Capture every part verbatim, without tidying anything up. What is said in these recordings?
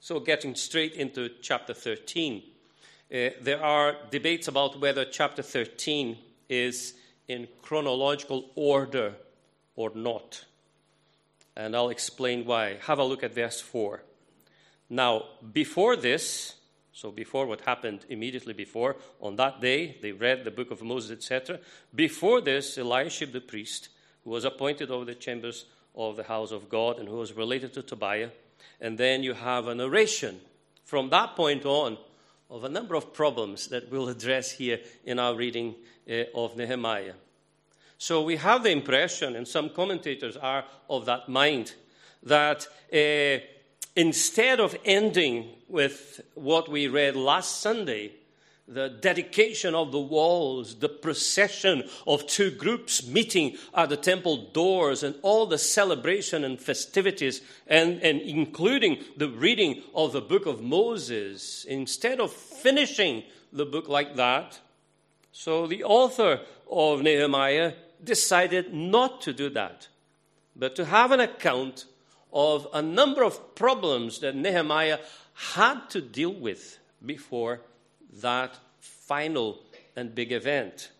So getting straight into chapter thirteen, uh, there are debates about whether chapter thirteen is in chronological order or not. And I'll explain why. Have a look at verse four. Now, before this, so before what happened immediately before, on that day, they read the book of Moses, et cetera. Before this, Eliashib the priest, who was appointed over the chambers of the house of God and who was related to Tobiah. And then you have a narration from that point on of a number of problems that we'll address here in our reading uh, of Nehemiah. So we have the impression, and some commentators are of that mind, that uh, instead of ending with what we read last Sunday, the dedication of the walls, the procession of two groups meeting at the temple doors, and all the celebration and festivities, and, and including the reading of the book of Moses, instead of finishing the book like that, so the author of Nehemiah decided not to do that, but to have an account of a number of problems that Nehemiah had to deal with before that final and big event.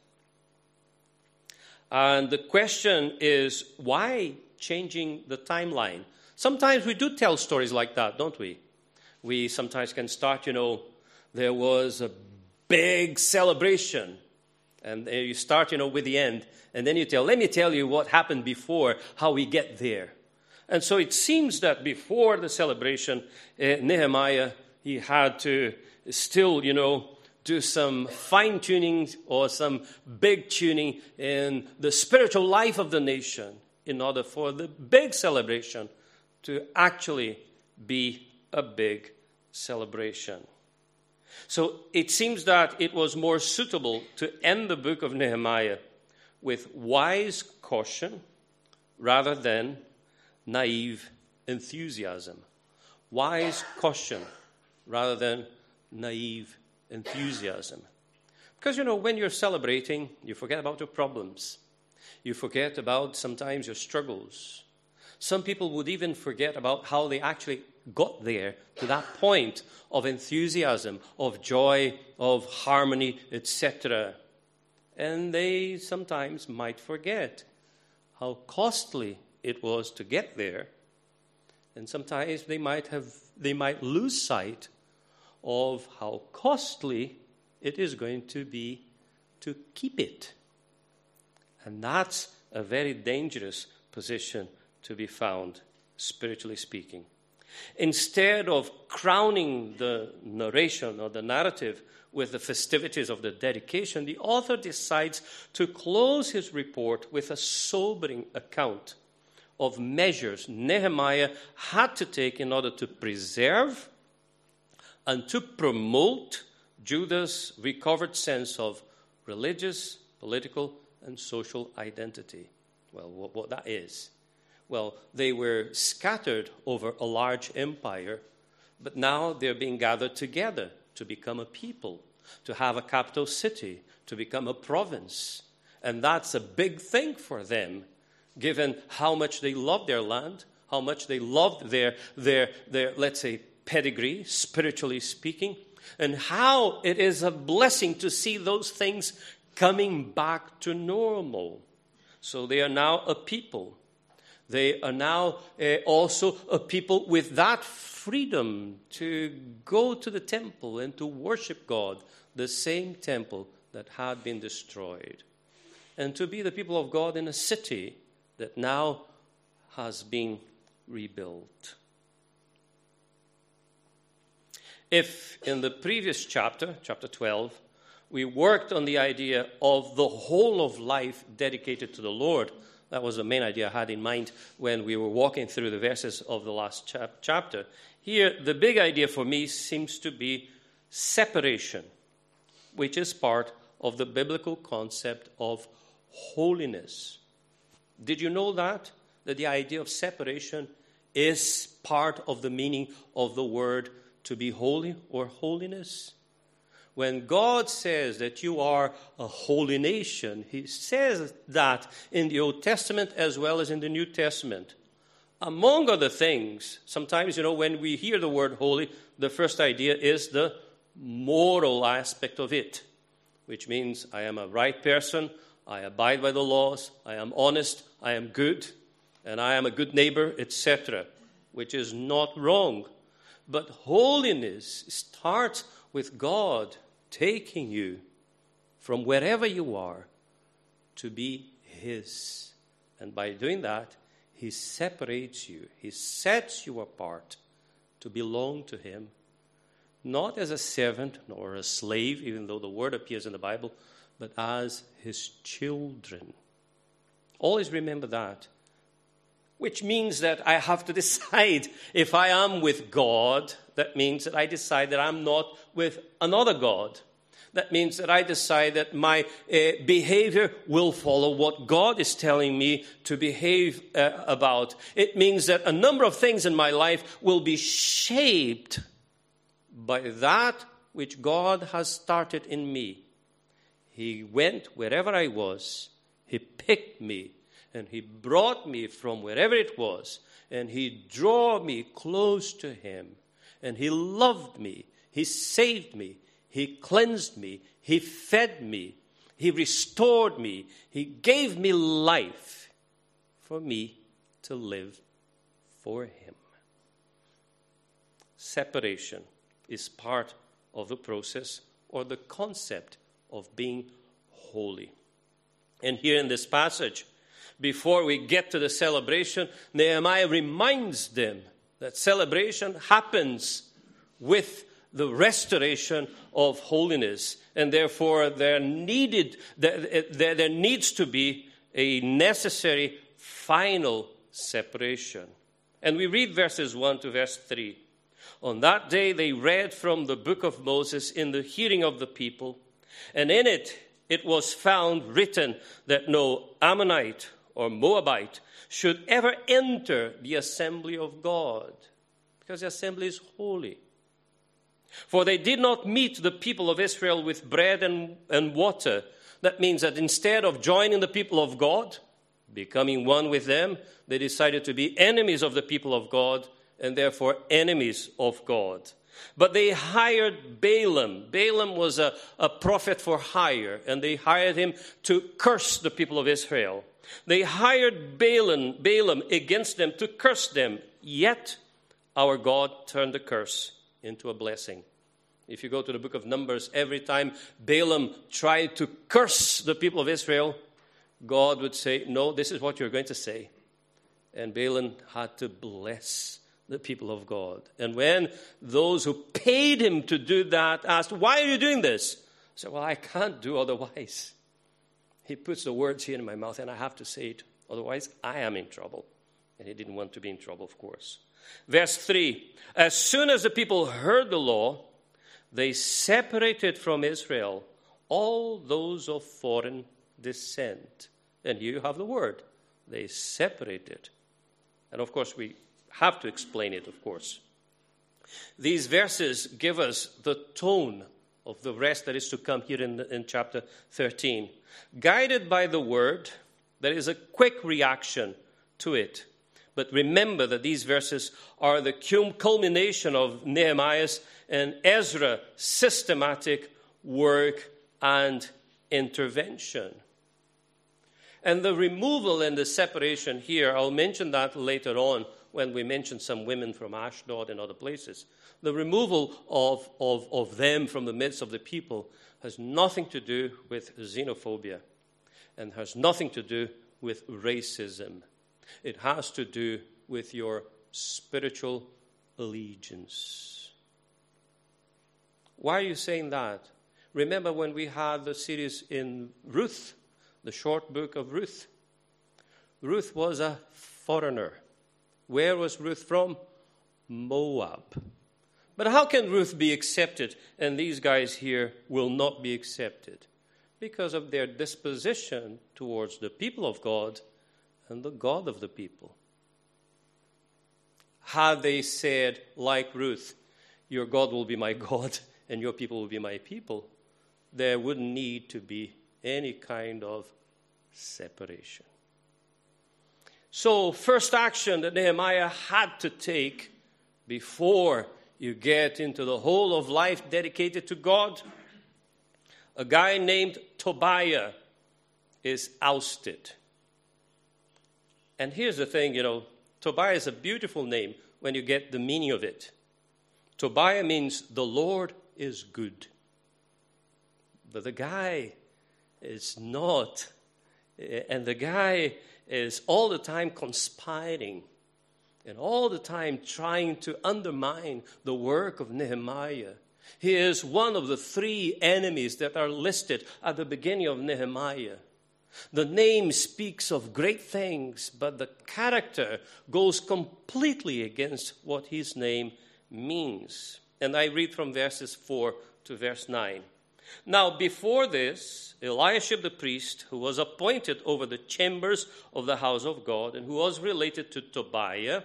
And the question is, why changing the timeline? Sometimes we do tell stories like that, don't we? We sometimes can start, you know, there was a big celebration, and you start, you know, with the end, and then you tell, let me tell you what happened before, how we get there. And so it seems that before the celebration, uh, Nehemiah, he had to still, you know, do some fine-tuning or some big tuning in the spiritual life of the nation in order for the big celebration to actually be a big celebration. So it seems that it was more suitable to end the book of Nehemiah with wise caution rather than naive enthusiasm. Wise caution rather than naive enthusiasm. Because, you know, when you're celebrating, you forget about your problems. You forget about sometimes your struggles. Some people would even forget about how they actually got there to that point of enthusiasm, of joy, of harmony, et cetera. And they sometimes might forget how costly it was to get there. And sometimes they might have they might lose sight of how costly it is going to be to keep it. And that's a very dangerous position to be found, spiritually speaking. Instead of crowning the narration or the narrative with the festivities of the dedication, the author decides to close his report with a sobering account of measures Nehemiah had to take in order to preserve and to promote Judah's recovered sense of religious, political, and social identity. Well, what, what that is? Well, they were scattered over a large empire, but now they're being gathered together to become a people, to have a capital city, to become a province. And that's a big thing for them, given how much they loved their land, how much they loved their, their, their, let's say, pedigree, spiritually speaking, and how it is a blessing to see those things coming back to normal. So they are now a people. They are now uh, also a people with that freedom to go to the temple and to worship God, the same temple that had been destroyed, and to be the people of God in a city that now has been rebuilt. If in the previous chapter, chapter twelve, we worked on the idea of the whole of life dedicated to the Lord, that was the main idea I had in mind when we were walking through the verses of the last chap- chapter. Here, the big idea for me seems to be separation, which is part of the biblical concept of holiness. Did you know that? That the idea of separation is part of the meaning of the word to be holy or holiness? When God says that you are a holy nation, he says that in the Old Testament as well as in the New Testament. Among other things, sometimes, you know, when we hear the word holy, the first idea is the moral aspect of it, which means I am a right person, I abide by the laws, I am honest, I am good, and I am a good neighbor, et cetera, which is not wrong. But holiness starts with God taking you from wherever you are to be His. And by doing that, He separates you. He sets you apart to belong to Him. Not as a servant nor a slave, even though the word appears in the Bible, but as His children. Always remember that. Which means that I have to decide if I am with God. That means that I decide that I'm not with another God. That means that I decide that my uh, behavior will follow what God is telling me to behave uh, about. It means that a number of things in my life will be shaped by that which God has started in me. He went wherever I was. He picked me, and He brought me from wherever it was, and He drew me close to Him, and He loved me. He saved me. He cleansed me. He fed me. He restored me. He gave me life for me to live for Him. Separation is part of the process or the concept of being holy. And here in this passage, before we get to the celebration, Nehemiah reminds them that celebration happens with the restoration of holiness, and therefore there needed there, there, there needs to be a necessary final separation. And we read verses one to verse three. On that day they read from the book of Moses in the hearing of the people, and in it it was found written that no Ammonite or Moabite should ever enter the assembly of God, because the assembly is holy. For they did not meet the people of Israel with bread and, and water. That means that instead of joining the people of God, becoming one with them, they decided to be enemies of the people of God and therefore enemies of God. But they hired Balaam. Balaam was a, a prophet for hire, and they hired him to curse the people of Israel. They hired Balaam, Balaam against them to curse them, yet our God turned the curse into a blessing. If you go to the book of Numbers, every time Balaam tried to curse the people of Israel, God would say, no, this is what you're going to say. And Balaam had to bless the people of God. And when those who paid him to do that asked, why are you doing this? I said, well, I can't do otherwise. He puts the words here in my mouth and I have to say it. Otherwise, I am in trouble. And he didn't want to be in trouble, of course. Verse three, as soon as the people heard the law, they separated from Israel all those of foreign descent. And here you have the word. They separated. And of course, we have to explain it, of course. These verses give us the tone of the rest that is to come here in, in chapter thirteen. Guided by the word, there is a quick reaction to it. But remember that these verses are the culmination of Nehemiah's and Ezra's systematic work and intervention. And the removal and the separation here, I'll mention that later on when we mention some women from Ashdod and other places. The removal of, of, of them from the midst of the people has nothing to do with xenophobia and has nothing to do with racism. It has to do with your spiritual allegiance. Why are you saying that? Remember when we had the series in Ruth, the short book of Ruth. Ruth was a foreigner. Where was Ruth from? Moab. But how can Ruth be accepted and these guys here will not be accepted? Because of their disposition towards the people of God and the God of the people. Had they said, like Ruth, your God will be my God and your people will be my people, there wouldn't need to be any kind of separation. So, first action that Nehemiah had to take before you get into the whole of life dedicated to God, a guy named Tobiah is ousted. And here's the thing, you know, Tobiah is a beautiful name when you get the meaning of it. Tobiah means the Lord is good. But the guy is not. And the guy is all the time conspiring and all the time trying to undermine the work of Nehemiah. He is one of the three enemies that are listed at the beginning of Nehemiah. The name speaks of great things, but the character goes completely against what his name means. And I read from verses four to verse nine. Now, before this, Eliashib the priest, who was appointed over the chambers of the house of God, and who was related to Tobiah,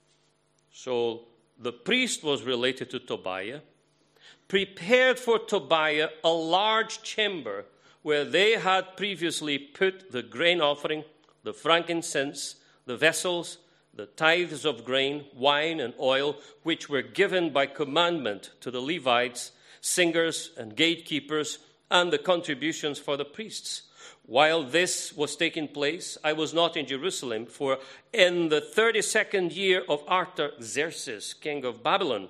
so the priest was related to Tobiah, prepared for Tobiah a large chamber where they had previously put the grain offering, the frankincense, the vessels, the tithes of grain, wine, and oil, which were given by commandment to the Levites, singers, and gatekeepers, and the contributions for the priests. While this was taking place, I was not in Jerusalem, for in the thirty-second year of Artaxerxes, king of Babylon,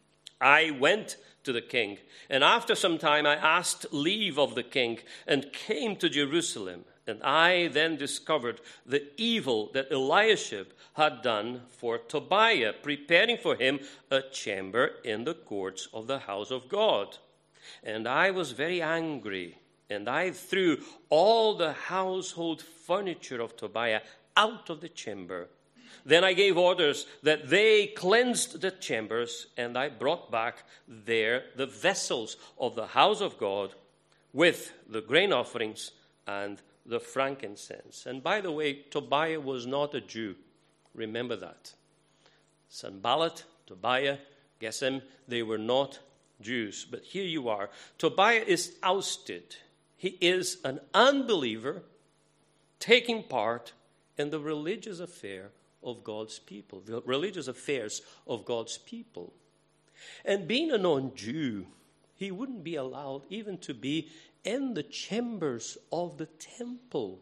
I went to the king, and after some time I asked leave of the king and came to Jerusalem. And I then discovered the evil that Eliashib had done for Tobiah, preparing for him a chamber in the courts of the house of God. And I was very angry, and I threw all the household furniture of Tobiah out of the chamber. Then I gave orders that they cleansed the chambers, and I brought back there the vessels of the house of God with the grain offerings and the frankincense. And by the way, Tobiah was not a Jew. Remember that. Sanballat, Tobiah, Gesem, they were not Jews. But here you are. Tobiah is ousted. He is an unbeliever taking part in the religious affair of God's people, the religious affairs of God's people. And being a non-Jew, he wouldn't be allowed even to be in the chambers of the temple.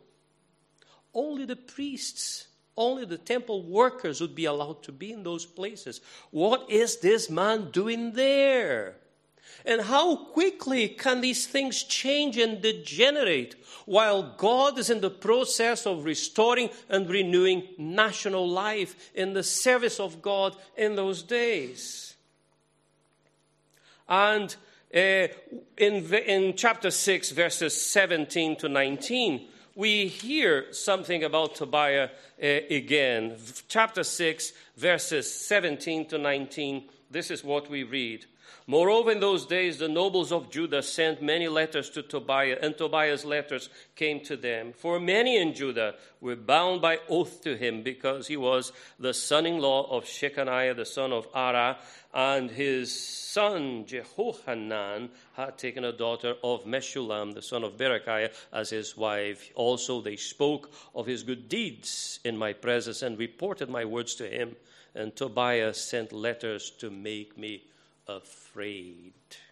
Only the priests, only the temple workers would be allowed to be in those places. What is this man doing there? And how quickly can these things change and degenerate while God is in the process of restoring and renewing national life in the service of God in those days? And uh, in, in chapter six, verses seventeen to nineteen, we hear something about Tobiah uh, again. Chapter six, verses seventeen to nineteen, this is what we read. Moreover, in those days, the nobles of Judah sent many letters to Tobiah, and Tobiah's letters came to them. For many in Judah were bound by oath to him, because he was the son-in-law of Shechaniah, the son of Arah, and his son Jehohanan had taken a daughter of Meshullam, the son of Berechiah, as his wife. Also they spoke of his good deeds in my presence and reported my words to him. And Tobiah sent letters to make me afraid.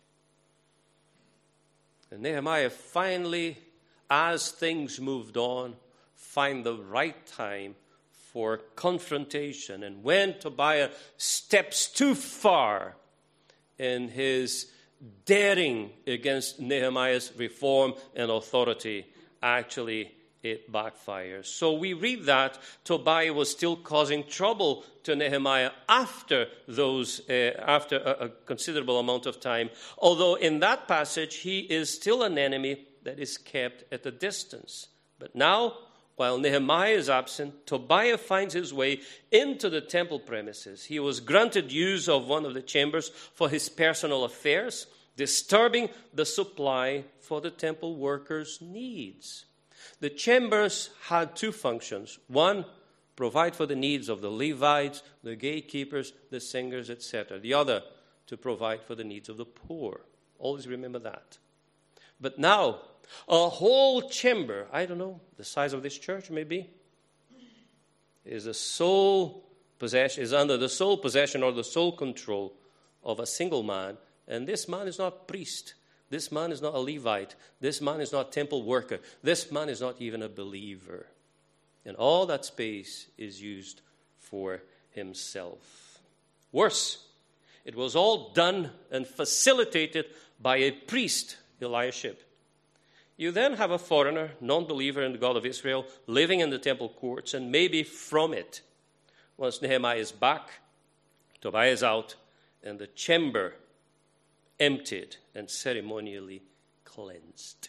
And Nehemiah finally, as things moved on, find the right time for confrontation. And when Tobiah steps too far in his daring against Nehemiah's reform and authority, actually it backfires. So we read that Tobiah was still causing trouble to Nehemiah after those, uh, after a, a considerable amount of time. Although in that passage, he is still an enemy that is kept at a distance. But now, while Nehemiah is absent, Tobiah finds his way into the temple premises. He was granted use of one of the chambers for his personal affairs, disturbing the supply for the temple workers' needs. The chambers had two functions. One, provide for the needs of the Levites, the gatekeepers, the singers, et cetera. The other, to provide for the needs of the poor. Always remember that. But now, a whole chamber, I don't know, the size of this church maybe, is the sole possession, is under the sole possession or the sole control of a single man. And this man is not a priest. This man is not a Levite. This man is not a temple worker. This man is not even a believer. And all that space is used for himself. Worse, it was all done and facilitated by a priest, Eliashib. You then have a foreigner, non-believer in the God of Israel, living in the temple courts, and maybe from it, once Nehemiah is back, Tobiah is out, and the chamber emptied and ceremonially cleansed.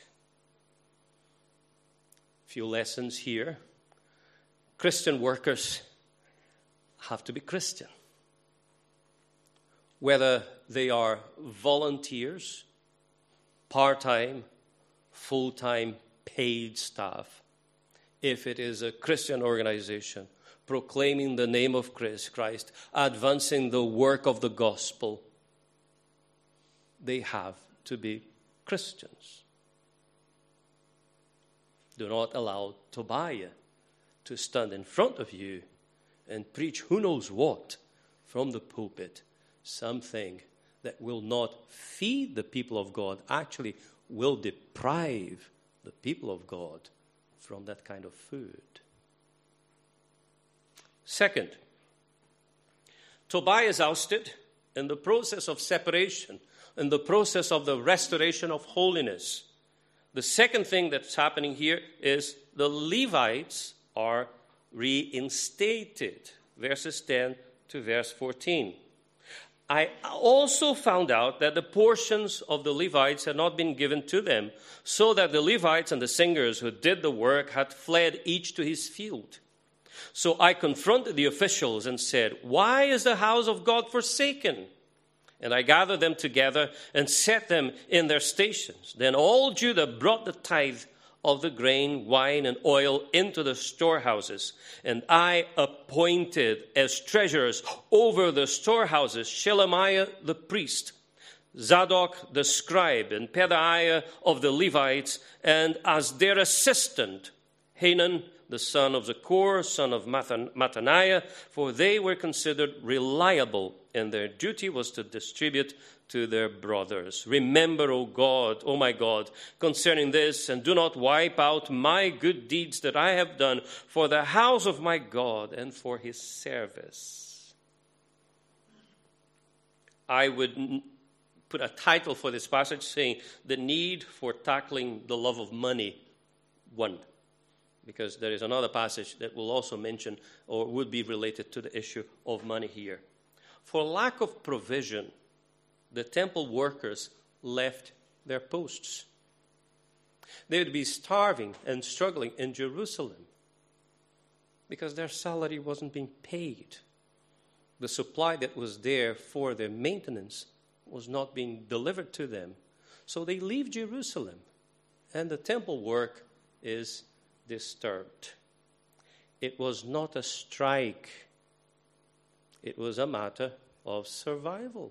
A few lessons here. Christian workers have to be Christian. Whether they are volunteers, part-time, full-time, paid staff, if it is a Christian organization proclaiming the name of Christ, advancing the work of the gospel, they have to be Christians. Do not allow Tobiah to stand in front of you and preach who knows what from the pulpit, something that will not feed the people of God, actually will deprive the people of God from that kind of food. Second, Tobiah is ousted in the process of separation, in the process of the restoration of holiness. The second thing that's happening here is the Levites are reinstated. Verses ten to verse fourteen. I also found out that the portions of the Levites had not been given to them, so that the Levites and the singers who did the work had fled each to his field. So I confronted the officials and said, "Why is the house of God forsaken?" And I gathered them together and set them in their stations. Then all Judah brought the tithe of the grain, wine, and oil into the storehouses. And I appointed as treasurers over the storehouses Shelemiah the priest, Zadok the scribe, and Pedaiah of the Levites, and as their assistant, Hanan the son of Zakur, son of Mattaniah, for they were considered reliable, and their duty was to distribute to their brothers. Remember, O God, O my God, concerning this, and do not wipe out my good deeds that I have done for the house of my God and for his service. I would put a title for this passage saying, the need for tackling the love of money, one. Because there is another passage that will also mention or would be related to the issue of money here. For lack of provision, the temple workers left their posts. They would be starving and struggling in Jerusalem because their salary wasn't being paid. The supply that was there for their maintenance was not being delivered to them. So they leave Jerusalem, and the temple work is disturbed. It was not a strike. It was a matter of survival.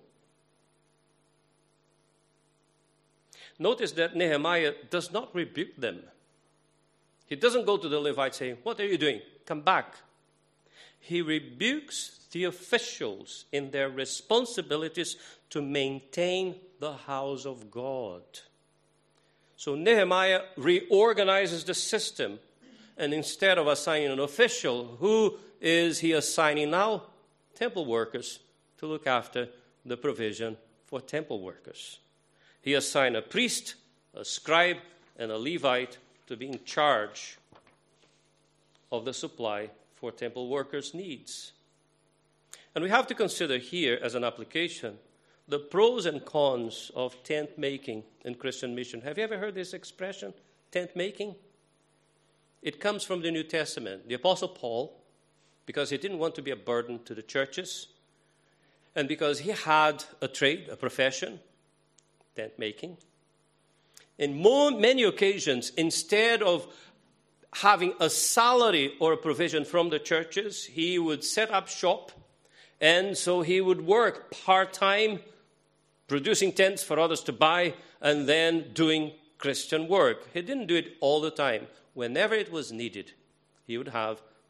Notice that Nehemiah does not rebuke them. He doesn't go to the Levites saying, "What are you doing? Come back." He rebukes the officials in their responsibilities to maintain the house of God. So Nehemiah reorganizes the system, and instead of assigning an official, who is he assigning now? Temple workers to look after the provision for temple workers. He assigned a priest, a scribe, and a Levite to be in charge of the supply for temple workers' needs. And we have to consider here as an application the pros and cons of tent making in Christian mission. Have you ever heard this expression, tent making? It comes from the New Testament. The Apostle Paul, because he didn't want to be a burden to the churches, and because he had a trade, a profession, tent making, in more, many occasions, instead of having a salary or a provision from the churches, he would set up shop, and so he would work part-time, producing tents for others to buy, and then doing Christian work. He didn't do it all the time. Whenever it was needed, he would have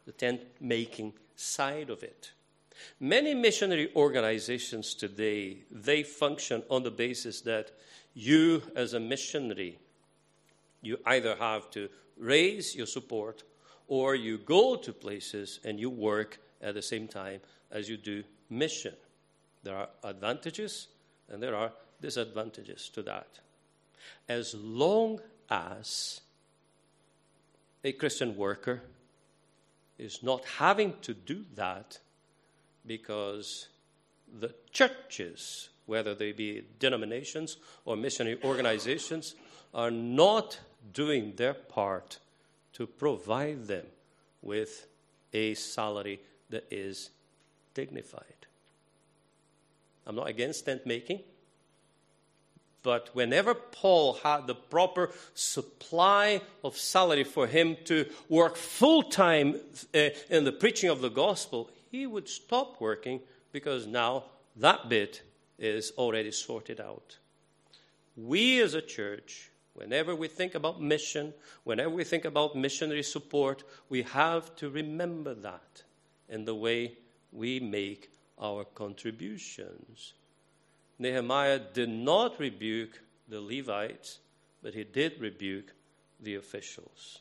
the tent-making side of it. Many missionary organizations today, they function on the basis that you as a missionary, you either have to raise your support or you go to places and you work at the same time as you do mission. There are advantages and there are disadvantages to that. As long as a Christian worker is not having to do that because the churches, whether they be denominations or missionary organizations, are not doing their part to provide them with a salary that is dignified. I'm not against tent making, but whenever Paul had the proper supply of salary for him to work full-time uh, in the preaching of the gospel, he would stop working because now that bit is already sorted out. We as a church, whenever we think about mission, whenever we think about missionary support, we have to remember that in the way we make our contributions. Nehemiah did not rebuke the Levites, but he did rebuke the officials.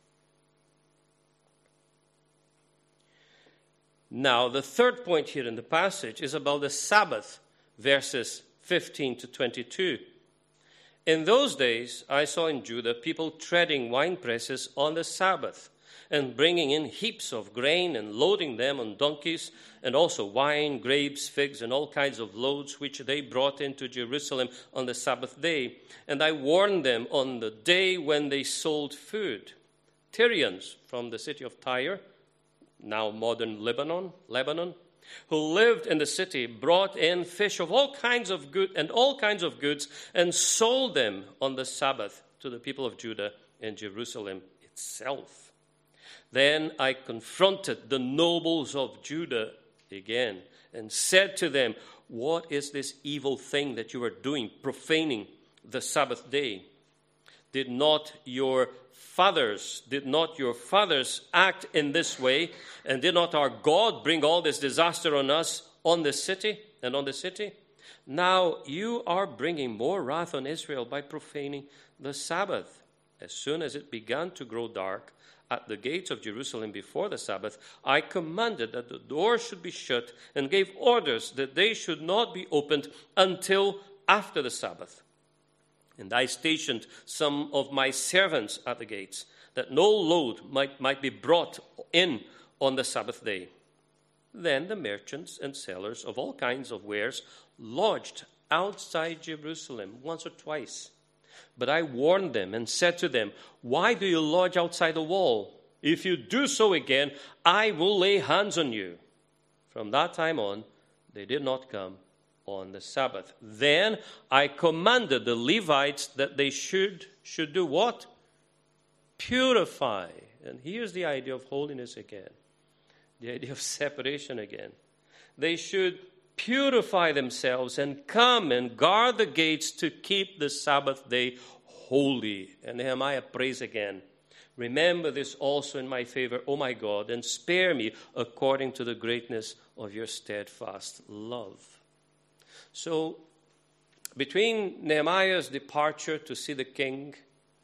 Now, the third point here in the passage is about the Sabbath, verses fifteen to twenty-two. In those days, I saw in Judah people treading wine presses on the Sabbath and bringing in heaps of grain and loading them on donkeys, and also wine, grapes, figs, and all kinds of loads, which they brought into Jerusalem on the Sabbath day. And I warned them on the day when they sold food. Tyrians from the city of Tyre, now modern Lebanon, Lebanon, who lived in the city, brought in fish of all kinds of good and all kinds of goods and sold them on the Sabbath to the people of Judah in Jerusalem itself. Then I confronted the nobles of Judah again and said to them, what is this evil thing that you are doing, profaning the Sabbath day? Did not your fathers, did not your fathers act in this way? And did not our God bring all this disaster on us, on the city and on the city? Now you are bringing more wrath on Israel by profaning the Sabbath. As soon as it began to grow dark at the gates of Jerusalem before the Sabbath, I commanded that the doors should be shut and gave orders that they should not be opened until after the Sabbath. And I stationed some of my servants at the gates, that no load might, might be brought in on the Sabbath day. Then the merchants and sellers of all kinds of wares lodged outside Jerusalem once or twice. But I warned them and said to them, why do you lodge outside the wall? If you do so again, I will lay hands on you. From that time on, they did not come on the Sabbath. Then I commanded the Levites that they should, should do what? Purify. And here's the idea of holiness again. The idea of separation again. They should purify themselves and come and guard the gates to keep the Sabbath day holy. And Nehemiah prays again. Remember this also in my favor, O my God, and spare me according to the greatness of your steadfast love. So, between Nehemiah's departure to see the king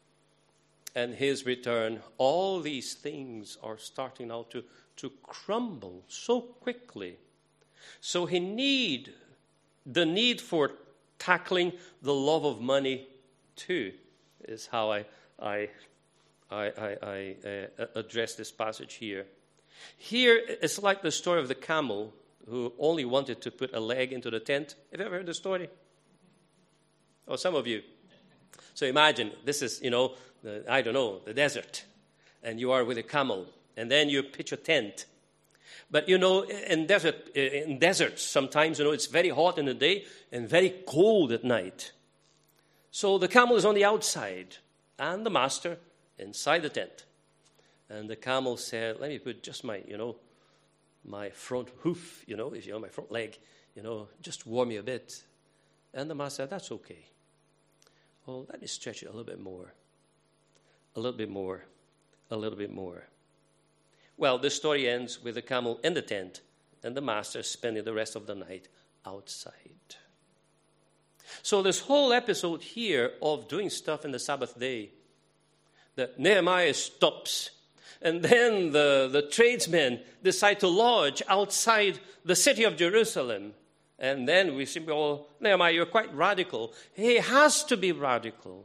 and his return, all these things are starting now to, to crumble so quickly. So he need, the need for tackling the love of money too, is how I, I, I, I, I uh, address this passage here. Here, it's like the story of the camel who only wanted to put a leg into the tent. Have you ever heard the story? Oh, some of you. So imagine, this is, you know, the, I don't know, the desert. And you are with a camel. And then you pitch a tent. But, you know, in desert, in deserts, sometimes, you know, it's very hot in the day and very cold at night. So the camel is on the outside and the master inside the tent. And the camel said, let me put just my, you know, my front hoof, you know, if you know, my front leg, you know, just warm me a bit. And the master said, that's okay. Well, let me stretch it a little bit more. A little bit more. A little bit more. Well, the story ends with the camel in the tent and the master spending the rest of the night outside. So this whole episode here of doing stuff in the Sabbath day, that Nehemiah stops, and then the, the tradesmen decide to lodge outside the city of Jerusalem. And then we say, well, Nehemiah, you're quite radical. He has to be radical.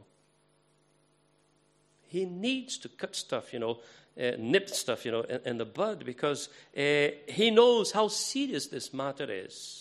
He needs to cut stuff, you know, uh, nip stuff, you know, in, in the bud, because uh, he knows how serious this matter is.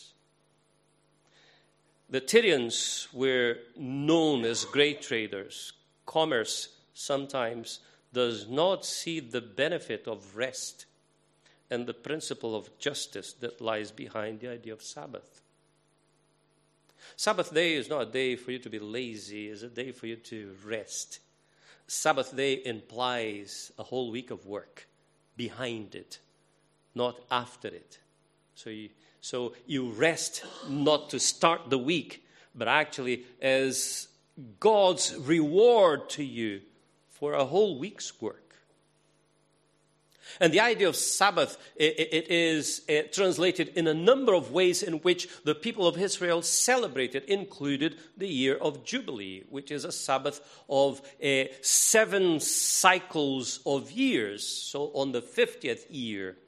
The Tyrians were known as great traders. Commerce sometimes does not see the benefit of rest and the principle of justice that lies behind the idea of Sabbath. Sabbath day is not a day for you to be lazy. It's a day for you to rest. Sabbath day implies a whole week of work behind it, not after it. So you, so you rest not to start the week, but actually as God's reward to you for a whole week's work. And the idea of Sabbath, it, it is uh, translated in a number of ways in which the people of Israel celebrated, included the year of Jubilee, which is a Sabbath of uh, seven cycles of years. So on the fiftieth year,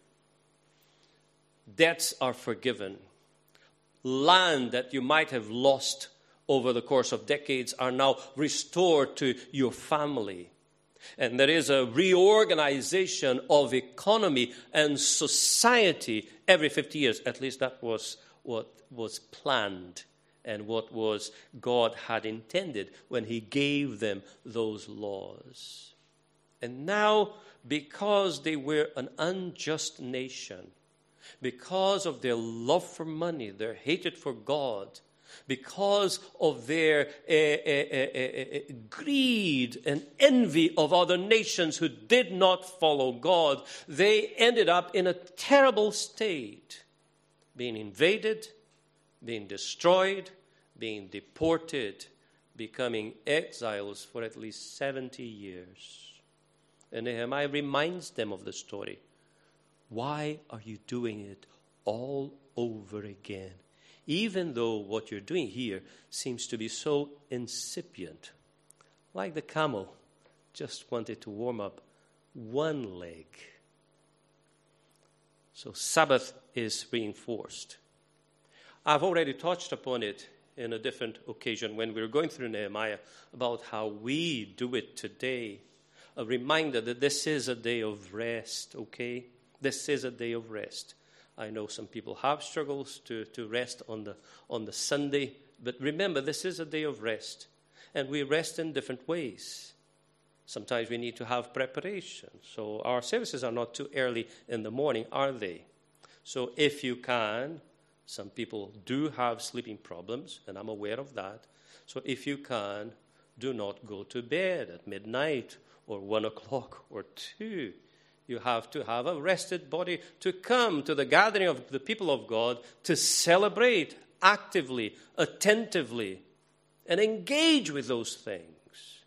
debts are forgiven. Land that you might have lost over the course of decades are now restored to your family. And there is a reorganization of economy and society every fifty years. At least that was what was planned and what was God had intended when he gave them those laws. And now, because they were an unjust nation, because of their love for money, their hatred for God, because of their uh, uh, uh, uh, greed and envy of other nations who did not follow God, they ended up in a terrible state, being invaded, being destroyed, being deported, becoming exiles for at least seventy years. And Nehemiah reminds them of the story. Why are you doing it all over again? Even though what you're doing here seems to be so incipient. Like the camel just wanted to warm up one leg. So Sabbath is reinforced. I've already touched upon it in a different occasion when we were going through Nehemiah about how we do it today. A reminder that this is a day of rest, okay? This is a day of rest. I know some people have struggles to, to rest on the on the Sunday, but remember, this is a day of rest, and we rest in different ways. Sometimes we need to have preparation, so our services are not too early in the morning, are they? So if you can, some people do have sleeping problems, and I'm aware of that. So if you can, do not go to bed at midnight or one o'clock or two. You have to have a rested body to come to the gathering of the people of God to celebrate actively, attentively, and engage with those things.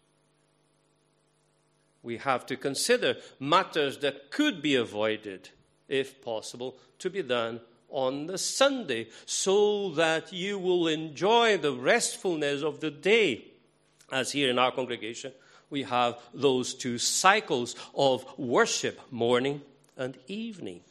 We have to consider matters that could be avoided, if possible, to be done on the Sunday, so that you will enjoy the restfulness of the day. As here in our congregation, we have those two cycles of worship, morning and evening.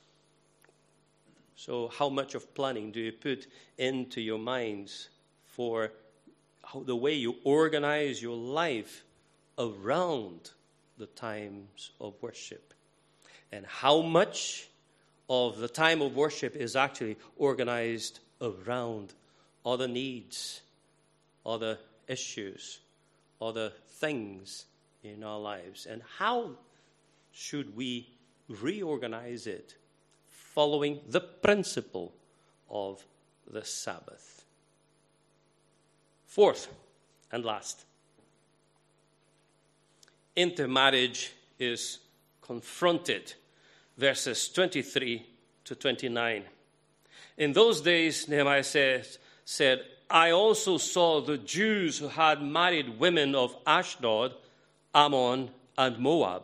So how much of planning do you put into your minds for how, the way you organize your life around the times of worship? And how much of the time of worship is actually organized around other needs, other issues, other things in our lives? And how should we reorganize it following the principle of the Sabbath? Fourth and last, intermarriage is confronted, verses twenty-three to twenty-nine. In those days, Nehemiah says, said, I also saw the Jews who had married women of Ashdod, Ammon, and Moab.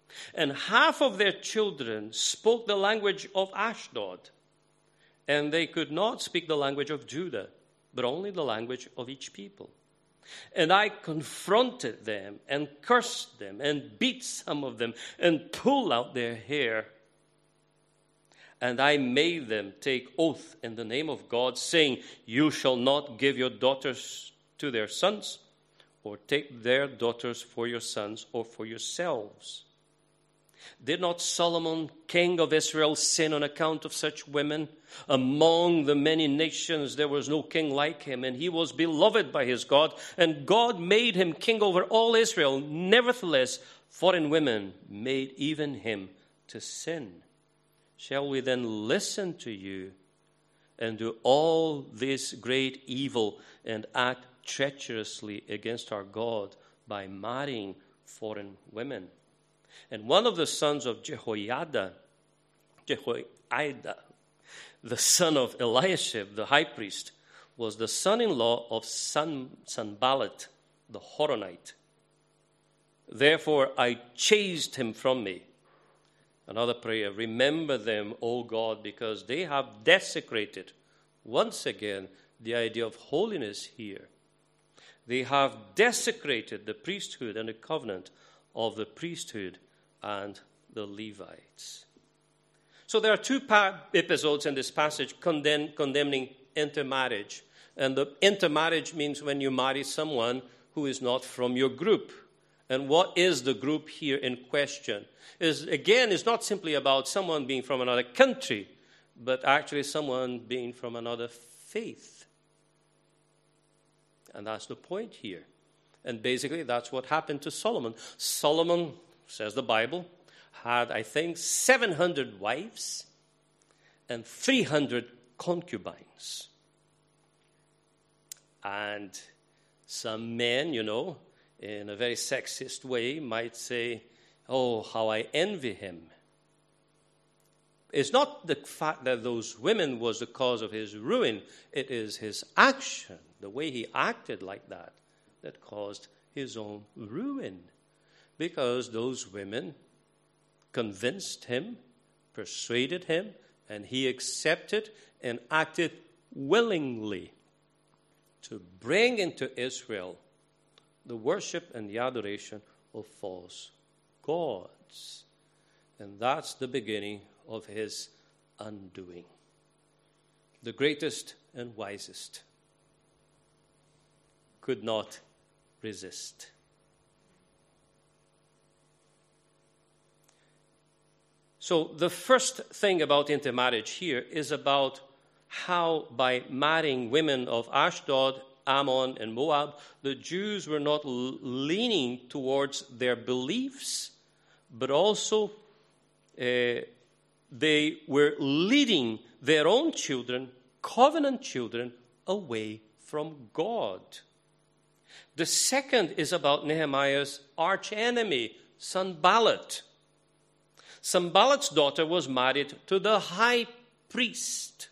And half of their children spoke the language of Ashdod, and they could not speak the language of Judah, but only the language of each people. And I confronted them and cursed them and beat some of them and pulled out their hair. And I made them take oath in the name of God, saying, you shall not give your daughters to their sons, or take their daughters for your sons or for yourselves. Did not Solomon, king of Israel, sin on account of such women? Among the many nations there was no king like him, and he was beloved by his God, and God made him king over all Israel. Nevertheless, foreign women made even him to sin. Shall we then listen to you and do all this great evil and act treacherously against our God by marrying foreign women? And one of the sons of Jehoiada, Jehoiada, the son of Eliashib, the high priest, was the son-in-law of San, Sanballat, the Horonite. Therefore I chased him from me. Another prayer, remember them, O God, because they have desecrated, once again, the idea of holiness here. They have desecrated the priesthood and the covenant of the priesthood and the Levites. So there are two pa- episodes in this passage condemn, condemning intermarriage. And the intermarriage means when you marry someone who is not from your group. And what is the group here in question? Is again, it's not simply about someone being from another country, but actually someone being from another faith. And that's the point here. And basically, that's what happened to Solomon. Solomon, says the Bible, had, I think, seven hundred wives and three hundred concubines. And some men, you know, in a very sexist way, might say, oh, how I envy him. It's not the fact that those women was the cause of his ruin. It is his action, the way he acted like that, that caused his own ruin. Because those women convinced him, persuaded him, and he accepted and acted willingly to bring into Israel the worship and the adoration of false gods. And that's the beginning of his undoing. The greatest and wisest could not resist. So the first thing about intermarriage here is about how by marrying women of Ashdod, Ammon, and Moab, the Jews were not leaning towards their beliefs, but also uh, they were leading their own children, covenant children, away from God. The second is about Nehemiah's archenemy, Sanballat. Sanballat's daughter was married to the high priest.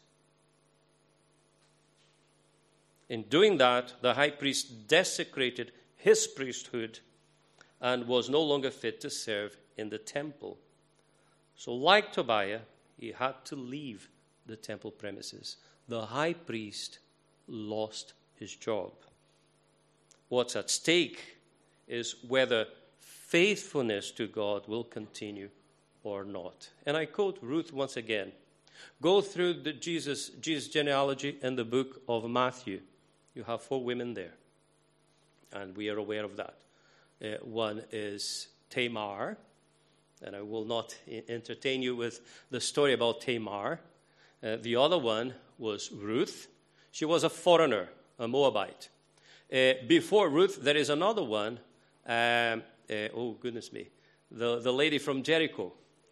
In doing that, the high priest desecrated his priesthood and was no longer fit to serve in the temple. So like Tobiah, he had to leave the temple premises. The high priest lost his job. What's at stake is whether faithfulness to God will continue or not. And I quote Ruth once again. Go through the Jesus, Jesus genealogy in the book of Matthew. You have four women there, and we are aware of that. Uh, one is Tamar, and I will not entertain you with the story about Tamar. Uh, the other one was Ruth. She was a foreigner, a Moabite. Uh, before Ruth, there is another one. Um, uh, oh, goodness me. The, the lady from Jericho.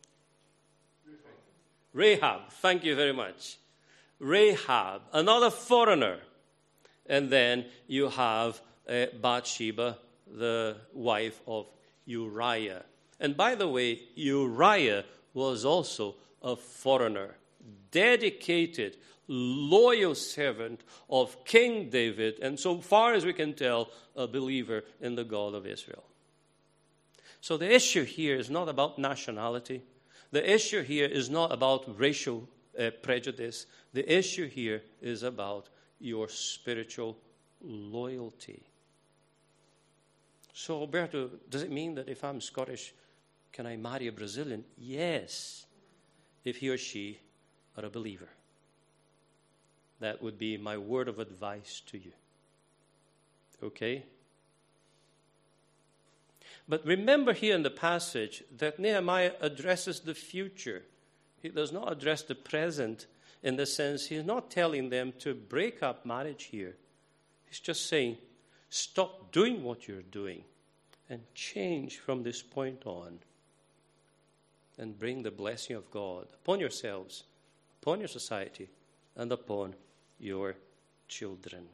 Rahab, thank you very much. Rahab, another foreigner. And then you have uh, Bathsheba, the wife of Uriah. And by the way, Uriah was also a foreigner, dedicated, loyal servant of King David, and so far as we can tell, a believer in the God of Israel. So the issue here is not about nationality. The issue here is not about racial uh, prejudice. The issue here is about your spiritual loyalty. So, Alberto, does it mean that if I'm Scottish, can I marry a Brazilian? Yes, if he or she are a believer. That would be my word of advice to you. Okay? But remember here in the passage that Nehemiah addresses the future. He does not address the present in the sense he's not telling them to break up marriage here. He's just saying, stop doing what you're doing and change from this point on and bring the blessing of God upon yourselves, upon your society, and upon your children.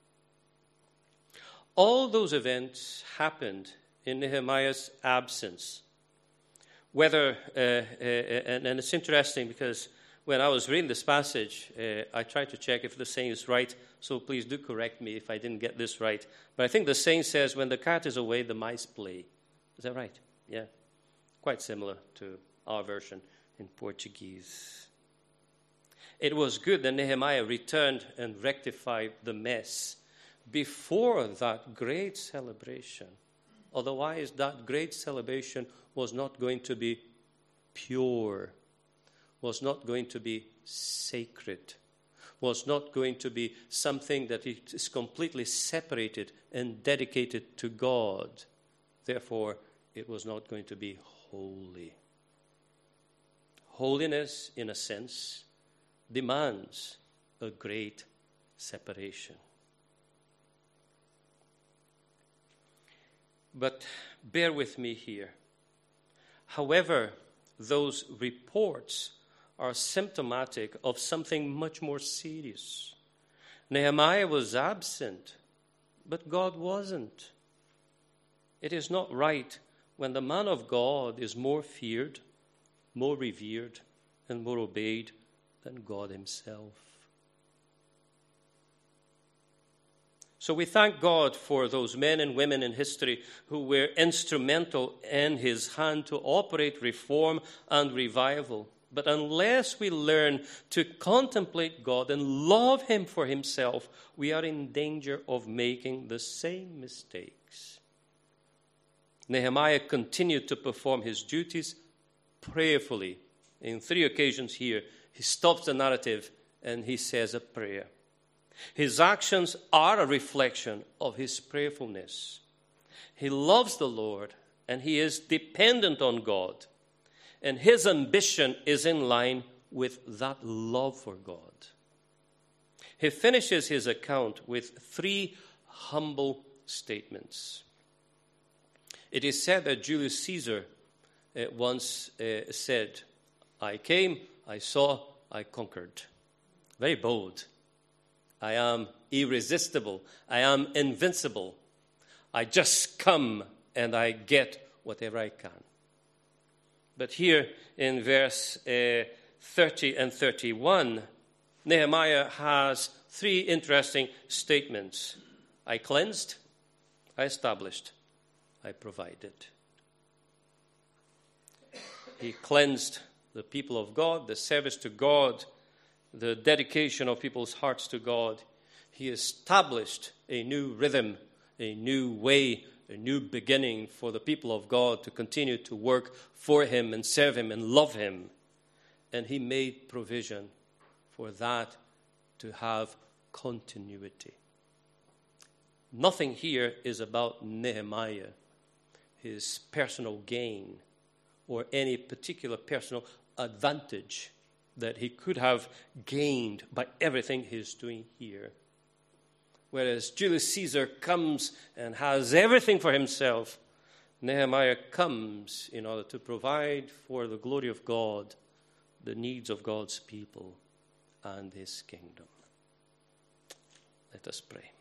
All those events happened in Nehemiah's absence. Whether, uh, uh, and, and it's interesting because when I was reading this passage, uh, I tried to check if the saying is right, so please do correct me if I didn't get this right. But I think the saying says, when the cat is away, the mice play. Is that right? Yeah. Quite similar to our version in Portuguese. It was good that Nehemiah returned and rectified the mess before that great celebration. Otherwise, that great celebration was not going to be pure, was not going to be sacred, was not going to be something that is completely separated and dedicated to God. Therefore, it was not going to be holy. Holiness, in a sense, demands a great separation. But bear with me here. However, those reports are symptomatic of something much more serious. Nehemiah was absent, but God wasn't. It is not right when the man of God is more feared, more revered, and more obeyed than God himself. So we thank God for those men and women in history who were instrumental in his hand to operate reform and revival. But unless we learn to contemplate God and love him for himself, we are in danger of making the same mistakes. Nehemiah continued to perform his duties prayerfully. In three occasions here, he stops the narrative and he says a prayer. His actions are a reflection of his prayerfulness. He loves the Lord and he is dependent on God. And his ambition is in line with that love for God. He finishes his account with three humble statements. It is said that Julius Caesar uh, once uh, said, I came, I saw, I conquered. Very bold. I am irresistible. I am invincible. I just come and I get whatever I can. But here in verse uh, thirty and thirty-one, Nehemiah has three interesting statements. I cleansed, I established, I provided. He cleansed the people of God, the service to God, the dedication of people's hearts to God. He established a new rhythm, a new way, a new beginning for the people of God to continue to work for him and serve him and love him. And he made provision for that to have continuity. Nothing here is about Nehemiah, his personal gain, or any particular personal advantage that he could have gained by everything he's doing here. Whereas Julius Caesar comes and has everything for himself, Nehemiah comes in order to provide for the glory of God, the needs of God's people, and his kingdom. Let us pray.